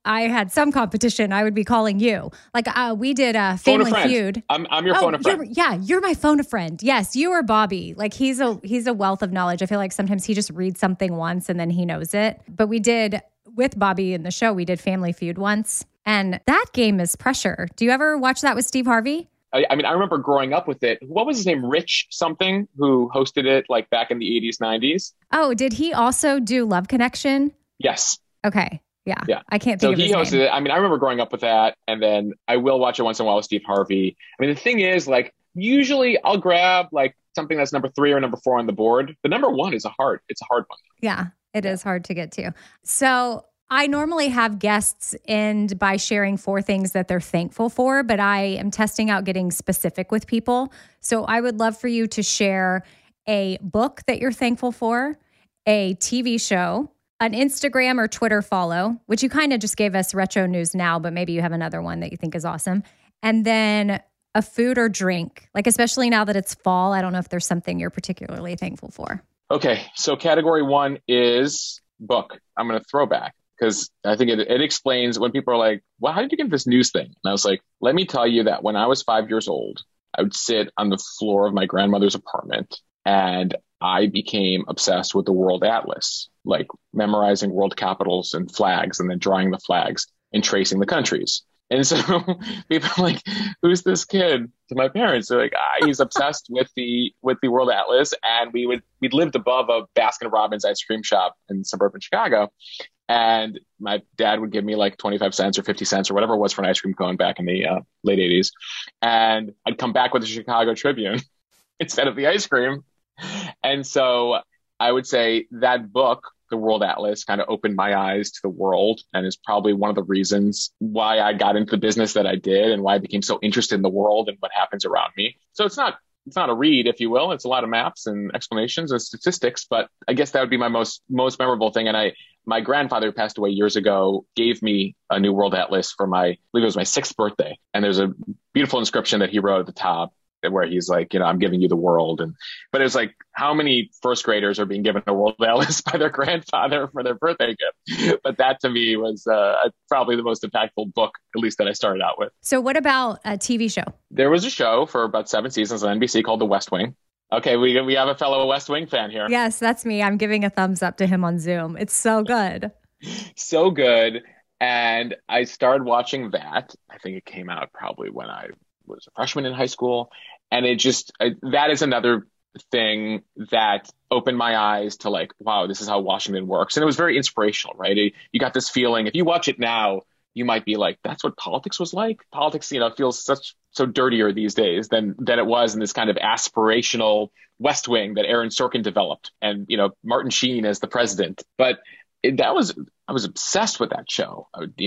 I had some competition, I would be calling you. Like we did a Family Feud. I'm your phone a friend. You're my phone a friend. Yes, you are Bobby. Like he's a wealth of knowledge. I feel like sometimes he just reads something once and then he knows it. But we did with Bobby in the show, we did Family Feud once. And that game is pressure. Do you ever watch that with Steve Harvey? I mean, I remember growing up with it. What was his name? Rich something, who hosted it like back in the 80s, 90s. Oh, did he also do Love Connection? Yes. Okay. Yeah. I can't think of his name. So he hosted it. I mean, I remember growing up with that. And then I will watch it once in a while with Steve Harvey. I mean, the thing is, like, usually I'll grab like something that's number 3 or number 4 on the board. The number 1 is a hard one. Yeah, it is hard to get to. So I normally have guests end by sharing 4 things that they're thankful for, but I am testing out getting specific with people. So I would love for you to share a book that you're thankful for, a TV show, an Instagram or Twitter follow, which you kind of just gave us Retro News Now, but maybe you have another one that you think is awesome. And then a food or drink, like especially now that it's fall, I don't know if there's something you're particularly thankful for. Okay, so category 1 is book. I'm going to throw back, because I think it explains when people are like, well, how did you get this news thing? And I was like, let me tell you that when I was 5 years old, I would sit on the floor of my grandmother's apartment and I became obsessed with the World Atlas, like memorizing world capitals and flags and then drawing the flags and tracing the countries. And so people are like, who's this kid? To my parents, they're like, he's obsessed with the World Atlas. And we'd lived above a Baskin Robbins ice cream shop in suburban Chicago. And my dad would give me like 25 cents or 50 cents or whatever it was for an ice cream cone back in the late 80s. And I'd come back with the Chicago Tribune instead of the ice cream. And so I would say that book, The World Atlas, kind of opened my eyes to the world and is probably one of the reasons why I got into the business that I did and why I became so interested in the world and what happens around me. So it's not a read, if you will. It's a lot of maps and explanations and statistics, but I guess that would be my most memorable thing. And my grandfather, who passed away years ago, gave me a new World Atlas for I believe it was my 6th birthday. And there's a beautiful inscription that he wrote at the top where he's like, I'm giving you the world. But it was like, how many first graders are being given a World Atlas by their grandfather for their birthday gift? But that to me was probably the most impactful book, at least that I started out with. So what about a TV show? There was a show for about 7 seasons on NBC called The West Wing. Okay, we have a fellow West Wing fan here. Yes, that's me. I'm giving a thumbs up to him on Zoom. It's so good. So good. And I started watching that. I think it came out probably when I was a freshman in high school. And it just, that is another thing that opened my eyes to like, wow, this is how Washington works. And it was very inspirational, right? You got this feeling, if you watch it now, you might be like, that's what politics was like. Politics, feels so dirtier these days than it was in this kind of aspirational West Wing that Aaron Sorkin developed and, Martin Sheen as the president. But I was obsessed with that show.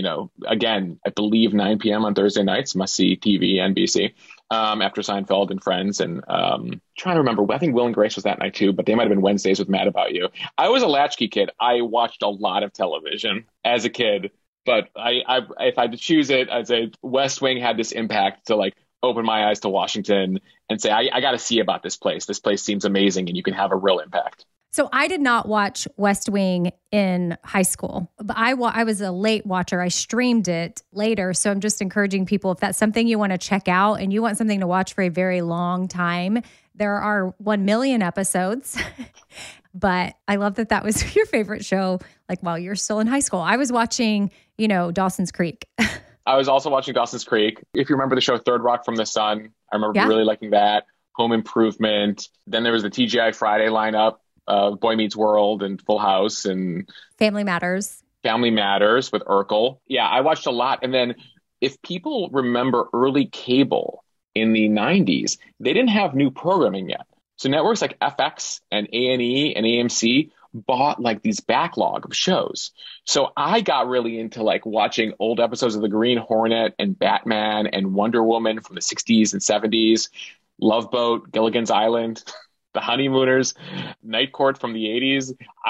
Again, I believe 9 p.m. on Thursday nights, must see TV, NBC, after Seinfeld and Friends. And trying to remember, I think Will and Grace was that night too, but they might have been Wednesdays with Mad About You. I was a latchkey kid. I watched a lot of television as a kid, but if I had to choose it, I'd say West Wing had this impact to like open my eyes to Washington and say, I got to see about this place. This place seems amazing and you can have a real impact. So I did not watch West Wing in high school, but I was a late watcher. I streamed it later. So I'm just encouraging people, if that's something you want to check out and you want something to watch for a very long time, there are 1 million episodes. But I love that was your favorite show, like while you're still in high school. I was watching, Dawson's Creek. I was also watching Dawson's Creek. If you remember the show Third Rock from the Sun, I remember really liking that. Home Improvement. Then there was the TGI Friday lineup. Boy Meets World and Full House and Family Matters with Urkel. Yeah, I watched a lot. And then if people remember early cable in the 90s, they didn't have new programming yet. So networks like FX and A&E and AMC bought like these backlog of shows. So I got really into like watching old episodes of The Green Hornet and Batman and Wonder Woman from the 60s and 70s, Love Boat, Gilligan's Island, The Honeymooners, Night Court from the 80s.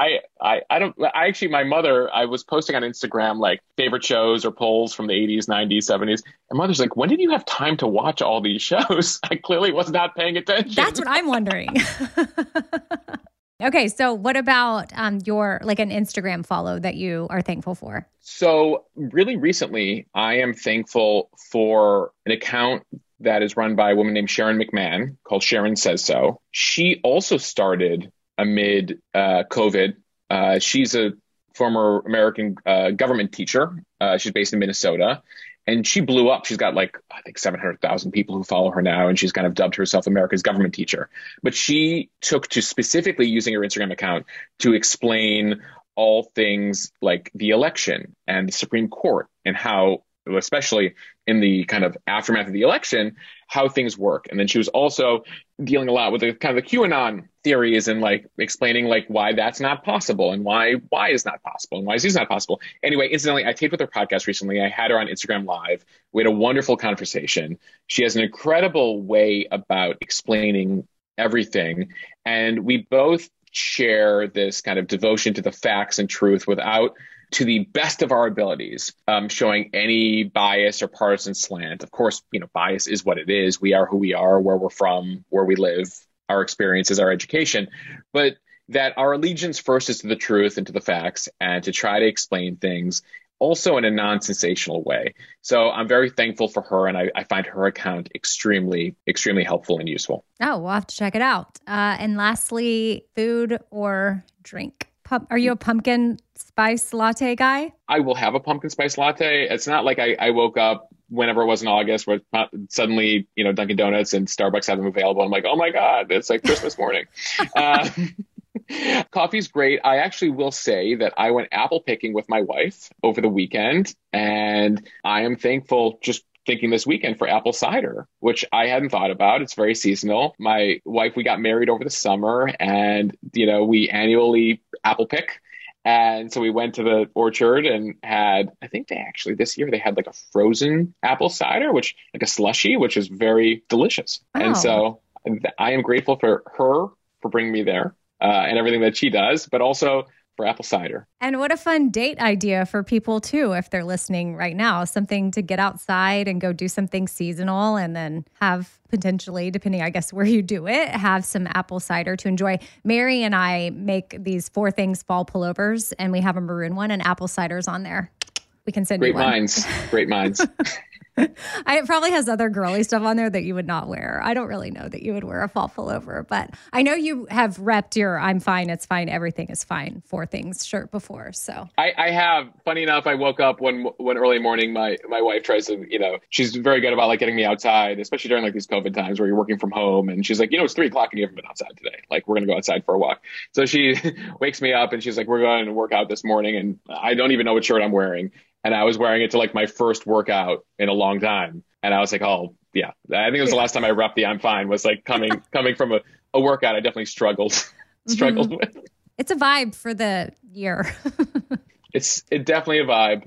My mother, I was posting on Instagram like favorite shows or polls from the 80s, 90s, 70s. And mother's like, when did you have time to watch all these shows? I clearly was not paying attention. That's what I'm wondering. Okay, so what about your like an Instagram follow that you are thankful for? So really recently, I am thankful for an account that is run by a woman named Sharon McMahon called Sharon Says So. She also started amid COVID. She's a former American government teacher. She's based in Minnesota. And she blew up. She's got like, I think 700,000 people who follow her now. And she's kind of dubbed herself America's government teacher. But she took to specifically using her Instagram account to explain all things like the election and the Supreme Court and how, especially in the kind of aftermath of the election, how things work. And then she was also dealing a lot with the kind of the QAnon theories and like explaining like why that's not possible and why is not possible and why Z is not possible. Anyway, incidentally, I taped with her podcast recently. I had her on Instagram Live. We had a wonderful conversation. She has an incredible way about explaining everything. And we both share this kind of devotion to the facts and truth without, to the best of our abilities, showing any bias or partisan slant. Of course, bias is what it is. We are who we are, where we're from, where we live, our experiences, our education. But that our allegiance first is to the truth and to the facts and to try to explain things also in a non-sensational way. So I'm very thankful for her, and I find her account extremely, extremely helpful and useful. Oh, we'll have to check it out. And lastly, food or drink? Are you a pumpkin spice latte guy? I will have a pumpkin spice latte. It's not like I woke up whenever it was in August where suddenly, Dunkin' Donuts and Starbucks have them available. I'm like, oh my God, it's like Christmas morning. Coffee's great. I actually will say that I went apple picking with my wife over the weekend, and I am thankful just thinking this weekend for apple cider, which I hadn't thought about. It's very seasonal. My wife, we got married over the summer, and, we annually apple pick. And so we went to the orchard and had, I think this year they had like a frozen apple cider, which like a slushie, which is very delicious. Oh. And so I am grateful for her for bringing me there and everything that she does, but also for apple cider. And what a fun date idea for people too, if they're listening right now, something to get outside and go do something seasonal and then have potentially, depending, I guess, where you do it, have some apple cider to enjoy. Mary and I make these 4 things fall pullovers, and we have a maroon one, and apple cider's on there. We can send you one. Great minds. It probably has other girly stuff on there that you would not wear. I don't really know that you would wear a fall pullover, but I know you have repped your I'm fine, it's fine, everything is fine 4 things shirt before. So I have. Funny enough, I woke up one early morning. My wife tries to, she's very good about like getting me outside, especially during like these COVID times where you're working from home. And she's like, it's 3:00 and you haven't been outside today. Like, we're going to go outside for a walk. So she wakes me up and she's like, we're going to work out this morning. And I don't even know what shirt I'm wearing. And I was wearing it to like my first workout in a long time. And I was like, oh, yeah. I think it was the last time I repped the I'm fine was like coming from a workout I definitely struggled with. It's a vibe for the year. It's definitely a vibe.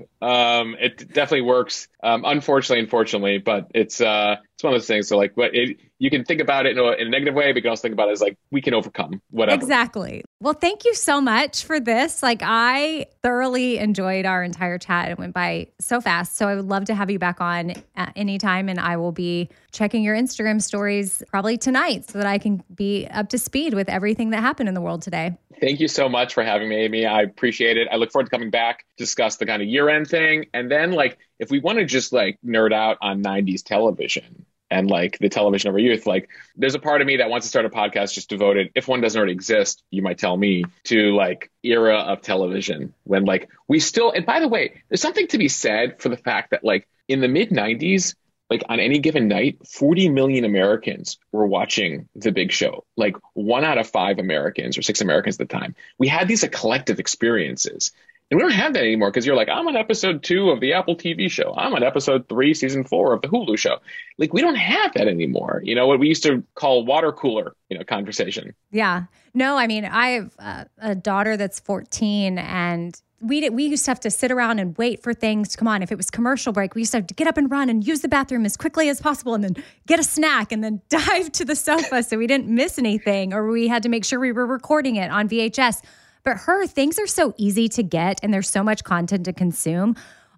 It definitely works. Unfortunately, but it's one of those things. So like, you can think about it in a negative way, but you can also think about it as like, we can overcome whatever. Exactly. Well, thank you so much for this. Like, I thoroughly enjoyed our entire chat. It went by so fast. So I would love to have you back on anytime, and I will be checking your Instagram stories probably tonight so that I can be up to speed with everything that happened in the world today. Thank you so much for having me, Amy. I appreciate it. I look forward to coming back, discuss the kind of year-end thing. And then like, if we want to just like nerd out on 90s television and like the television of our youth, like there's a part of me that wants to start a podcast just devoted, if one doesn't already exist, you might tell me, to like era of television when like we still, and by the way, there's something to be said for the fact that like in the mid 90s, like on any given night, 40 million Americans were watching The Big Show. Like 1 out of 5 Americans or 6 Americans at the time. We had these like collective experiences. And we don't have that anymore because you're like, I'm on episode 2 of the Apple TV show. I'm on episode 3, season 4 of the Hulu show. Like, we don't have that anymore. What we used to call water cooler, conversation. Yeah. No, I mean, I have a daughter that's 14, and we used to have to sit around and wait for things to come on. If it was commercial break, we used to have to get up and run and use the bathroom as quickly as possible and then get a snack and then dive to the sofa so we didn't miss anything, or we had to make sure we were recording it on VHS. But things are so easy to get, and there's so much content to consume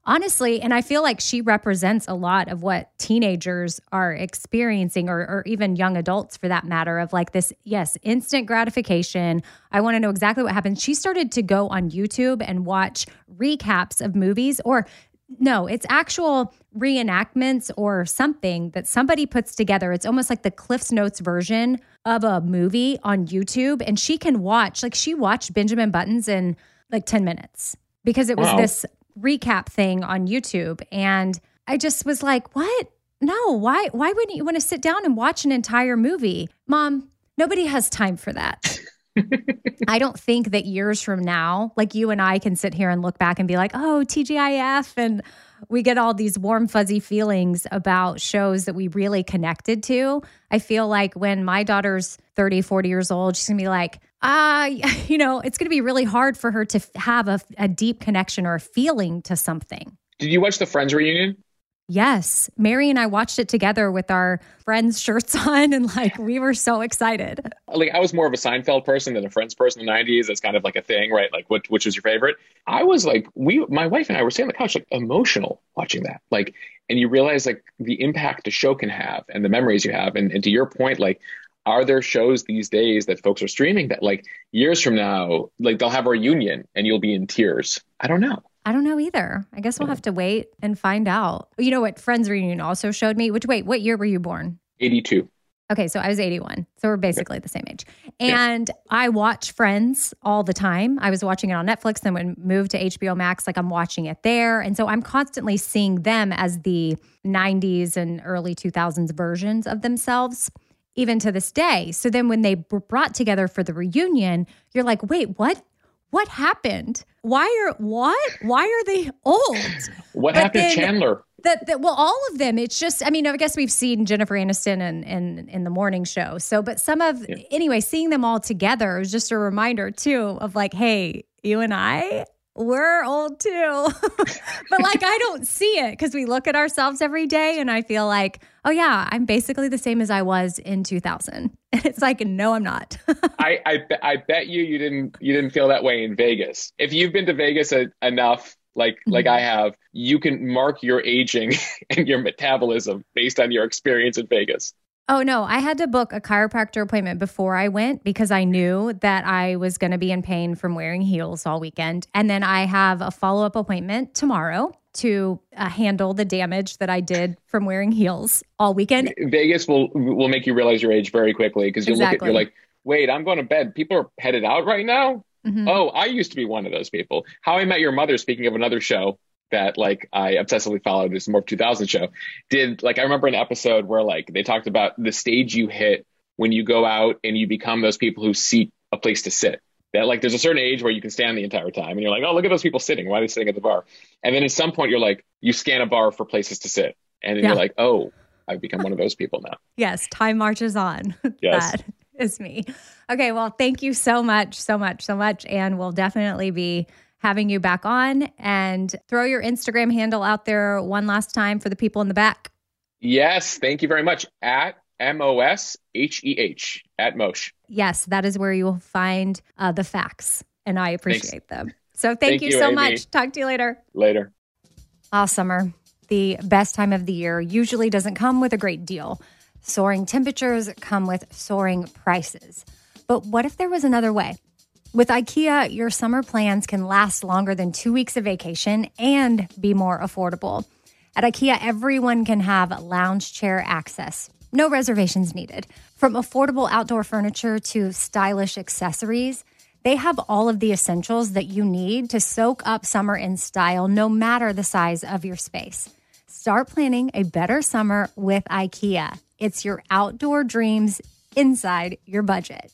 Honestly, and I feel like she represents a lot of what teenagers are experiencing, or even young adults for that matter, of like this, yes, instant gratification. I want to know exactly what happened. She started to go on YouTube and watch recaps of movies, or no, it's actual reenactments or something that somebody puts together. It's almost like the Cliff's Notes version of a movie on YouTube. And she can watch, like she watched Benjamin Buttons in like 10 minutes because it was this recap thing on YouTube. And I just was like, what? No, why wouldn't you want to sit down and watch an entire movie? Mom, nobody has time for that. I don't think that years from now, like you and I can sit here and look back and be like, oh, TGIF. And we get all these warm, fuzzy feelings about shows that we really connected to. I feel like when my daughter's 30, 40 years old, she's going to be like, it's going to be really hard for her to have a deep connection or a feeling to something. Did you watch the Friends reunion? Yes. Mary and I watched it together with our Friends shirts on, and like we were so excited. Like I was more of a Seinfeld person than a Friends person in the 90s. That's kind of like a thing, right? Like which was your favorite? I was like, my wife and I were sitting on the couch like emotional watching that. Like, and you realize like the impact a show can have and the memories you have. And to your point, like, are there shows these days that folks are streaming that like years from now, like they'll have a reunion and you'll be in tears? I don't know. I don't know either. I guess we'll have to wait and find out. You know what Friends reunion also showed me? What year were you born? 82. Okay, so I was 81. So we're basically the same age. And I watch Friends all the time. I was watching it on Netflix, then when moved to HBO Max, like I'm watching it there. And so I'm constantly seeing them as the 90s and early 2000s versions of themselves, even to this day. So then when they were brought together for the reunion, you're like, wait, what? What happened? Why are they old? What happened to Chandler? Well, all of them. It's just, I mean, I guess we've seen Jennifer Aniston in the morning show. So, but anyway, seeing them all together was just a reminder too of like, hey, you and I, we're old too. But like, I don't see it because we look at ourselves every day and I feel like, oh yeah, I'm basically the same as I was in 2000. And it's like, no, I'm not. I bet you didn't feel that way in Vegas. If you've been to Vegas enough, like I have, you can mark your aging and your metabolism based on your experience in Vegas. Oh, no. I had to book a chiropractor appointment before I went because I knew that I was going to be in pain from wearing heels all weekend. And then I have a follow-up appointment tomorrow to handle the damage that I did from wearing heels all weekend. Vegas will make you realize your age very quickly because you're like, wait, I'm going to bed. People are headed out right now? Mm-hmm. Oh, I used to be one of those people. How I Met Your Mother, speaking of another show that like I obsessively followed, this more 2000 show, I remember an episode where like they talked about the stage you hit when you go out and you become those people who seek a place to sit. That like there's a certain age where you can stand the entire time and you're like, oh, look at those people sitting. Why are they sitting at the bar? And then at some point you're like, you scan a bar for places to sit. And then you're like, oh, I've become one of those people now. Yes, time marches on. Yes. That is me. Okay, well, thank you so much. And we'll definitely be having you back on, and throw your Instagram handle out there one last time for the people in the back. Yes, thank you very much. At MOSHEH, at Mosh. Yes, that is where you will find the facts, and I appreciate them. So thank you so Amy. much. Talk to you later. Later. Summer, the best time of the year, usually doesn't come with a great deal. Soaring temperatures come with soaring prices. But what if there was another way? With IKEA, your summer plans can last longer than 2 weeks of vacation and be more affordable. At IKEA, everyone can have lounge chair access. No reservations needed. From affordable outdoor furniture to stylish accessories, they have all of the essentials that you need to soak up summer in style, no matter the size of your space. Start planning a better summer with IKEA. It's your outdoor dreams inside your budget.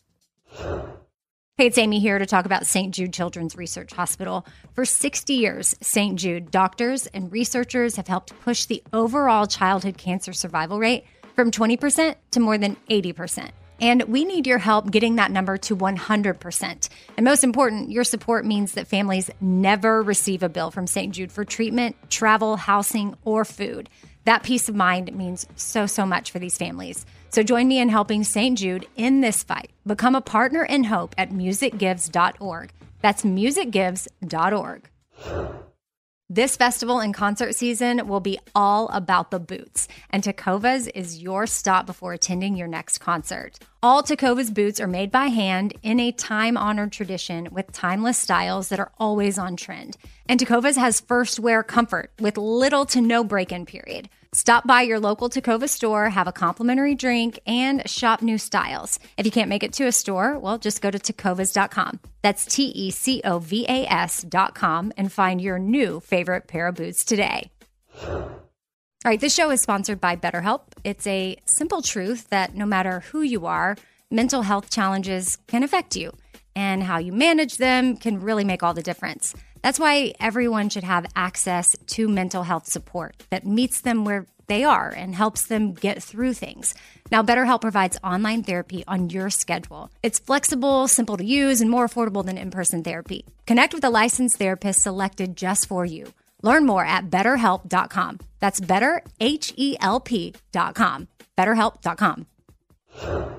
Hey, it's Amy here to talk about St. Jude Children's Research Hospital. For 60 years, St. Jude doctors and researchers have helped push the overall childhood cancer survival rate from 20% to more than 80%. And we need your help getting that number to 100%. And most important, your support means that families never receive a bill from St. Jude for treatment, travel, housing, or food. That peace of mind means so much for these families. So join me in helping St. Jude in this fight. Become a partner in hope at musicgives.org. That's musicgives.org. This festival and concert season will be all about the boots, and Tecovas is your stop before attending your next concert. All Tecovas boots are made by hand in a time-honored tradition with timeless styles that are always on trend. And Tecovas has first wear comfort with little to no break-in period. Stop by your local Tecovas store, have a complimentary drink, and shop new styles. If you can't make it to a store, well, just go to tecovas.com. That's TECOVAS.com and find your new favorite pair of boots today. All right, this show is sponsored by BetterHelp. It's a simple truth that no matter who you are, mental health challenges can affect you, and how you manage them can really make all the difference. That's why everyone should have access to mental health support that meets them where they are and helps them get through things. Now, BetterHelp provides online therapy on your schedule. It's flexible, simple to use, and more affordable than in-person therapy. Connect with a licensed therapist selected just for you. Learn more at BetterHelp.com. That's BetterHelp.com. BetterHelp.com.